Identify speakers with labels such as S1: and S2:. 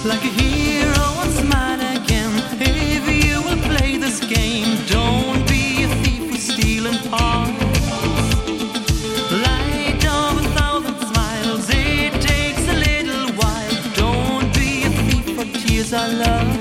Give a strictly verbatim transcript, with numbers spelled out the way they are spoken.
S1: like a hero once mine again. If you will play this game, don't be a thief with stealing hearts. Light of a thousand smiles, it takes a little while. Don't be a thief for tears I love.